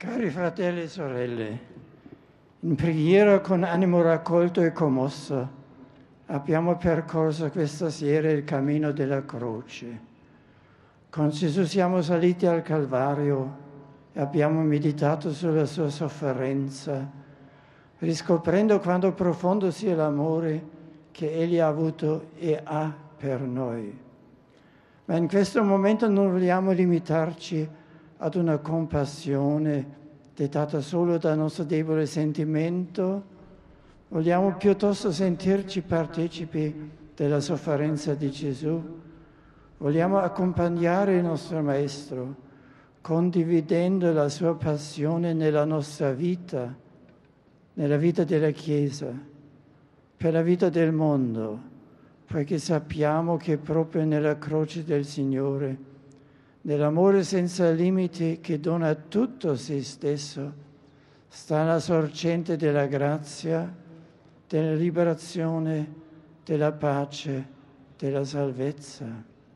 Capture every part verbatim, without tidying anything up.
Cari fratelli e sorelle, in preghiera con animo raccolto e commosso abbiamo percorso questa sera il cammino della croce. Con Gesù siamo saliti al Calvario e abbiamo meditato sulla sua sofferenza, riscoprendo quanto profondo sia l'amore che Egli ha avuto e ha per noi. Ma in questo momento non vogliamo limitarci ad una compassione dettata solo dal nostro debole sentimento, vogliamo piuttosto sentirci partecipi della sofferenza di Gesù, vogliamo accompagnare il nostro Maestro, condividendo la sua passione nella nostra vita, nella vita della Chiesa, per la vita del mondo, poiché sappiamo che proprio nella croce del Signore, nell'amore senza limiti che dona tutto se stesso, sta la sorgente della grazia, della liberazione, della pace, della salvezza.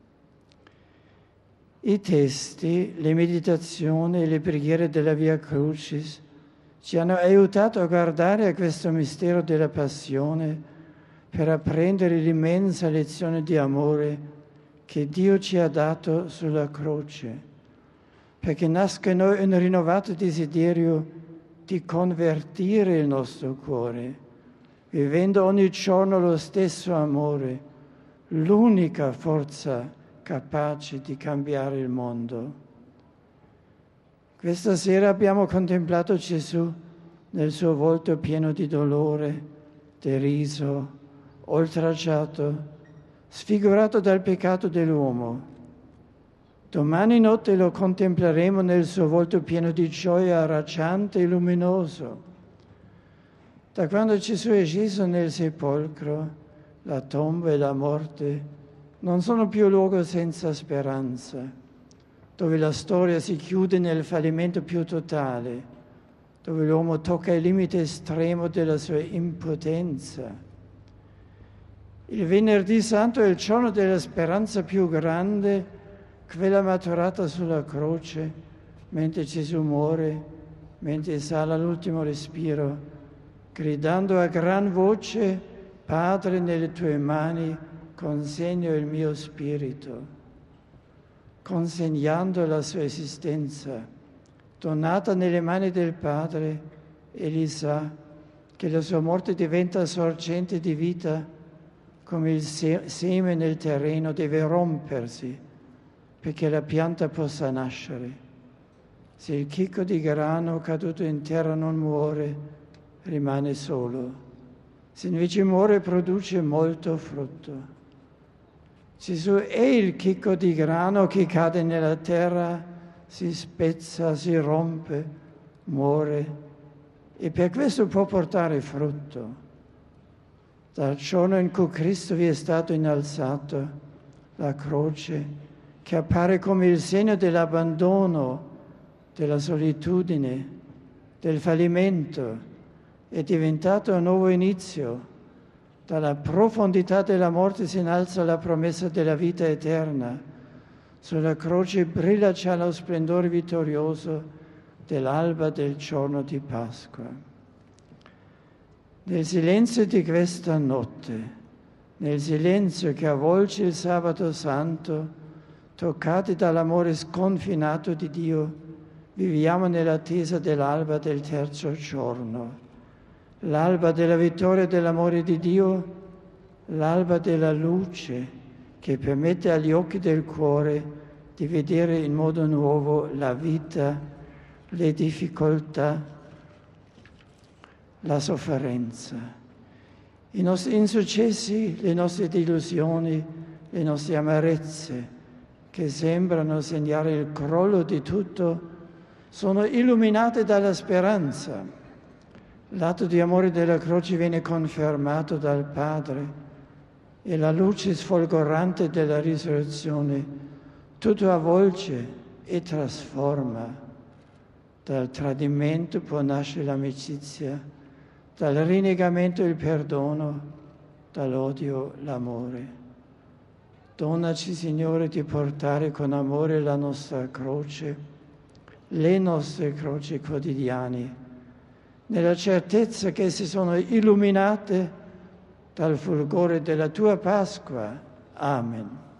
I testi, le meditazioni e le preghiere della Via Crucis ci hanno aiutato a guardare a questo mistero della passione per apprendere l'immensa lezione di amore che Dio ci ha dato sulla croce, perché nasca in noi un rinnovato desiderio di convertire il nostro cuore, vivendo ogni giorno lo stesso amore, l'unica forza capace di cambiare il mondo. Questa sera abbiamo contemplato Gesù nel suo volto pieno di dolore, deriso, oltraggiato, sfigurato dal peccato dell'uomo. Domani notte lo contempleremo nel suo volto pieno di gioia, raggiante e luminoso. Da quando Gesù è sceso nel sepolcro, la tomba e la morte non sono più luogo senza speranza, dove la storia si chiude nel fallimento più totale, dove l'uomo tocca il limite estremo della sua impotenza. Il Venerdì Santo è il giorno della speranza più grande, quella maturata sulla croce, mentre Gesù muore, mentre esala l'ultimo respiro, gridando a gran voce: Padre, nelle tue mani consegno il mio spirito, consegnando la sua esistenza, donata nelle mani del Padre. Egli sa che la sua morte diventa sorgente di vita, come il seme nel terreno deve rompersi perché la pianta possa nascere. Se il chicco di grano caduto in terra non muore, rimane solo. Se invece muore, produce molto frutto. Gesù è il chicco di grano che cade nella terra, si spezza, si rompe, muore e per questo può portare frutto. Dal giorno in cui Cristo vi è stato innalzato, la croce, che appare come il segno dell'abbandono, della solitudine, del fallimento, è diventato un nuovo inizio. Dalla profondità della morte si innalza la promessa della vita eterna. Sulla croce brilla già lo splendore vittorioso dell'alba del giorno di Pasqua. Nel silenzio di questa notte, nel silenzio che avvolge il sabato santo, toccati dall'amore sconfinato di Dio, viviamo nell'attesa dell'alba del terzo giorno, l'alba della vittoria dell'amore di Dio, l'alba della luce che permette agli occhi del cuore di vedere in modo nuovo la vita, le difficoltà, la sofferenza, i nostri insuccessi, le nostre delusioni, le nostre amarezze, che sembrano segnare il crollo di tutto, sono illuminate dalla speranza. L'atto di amore della croce viene confermato dal Padre e la luce sfolgorante della risurrezione tutto avvolge e trasforma. Dal tradimento può nascere l'amicizia, dal rinnegamento il perdono, dall'odio l'amore. Donaci, Signore, di portare con amore la nostra croce le nostre croci quotidiane, nella certezza che esse sono illuminate dal fulgore della tua Pasqua. Amen.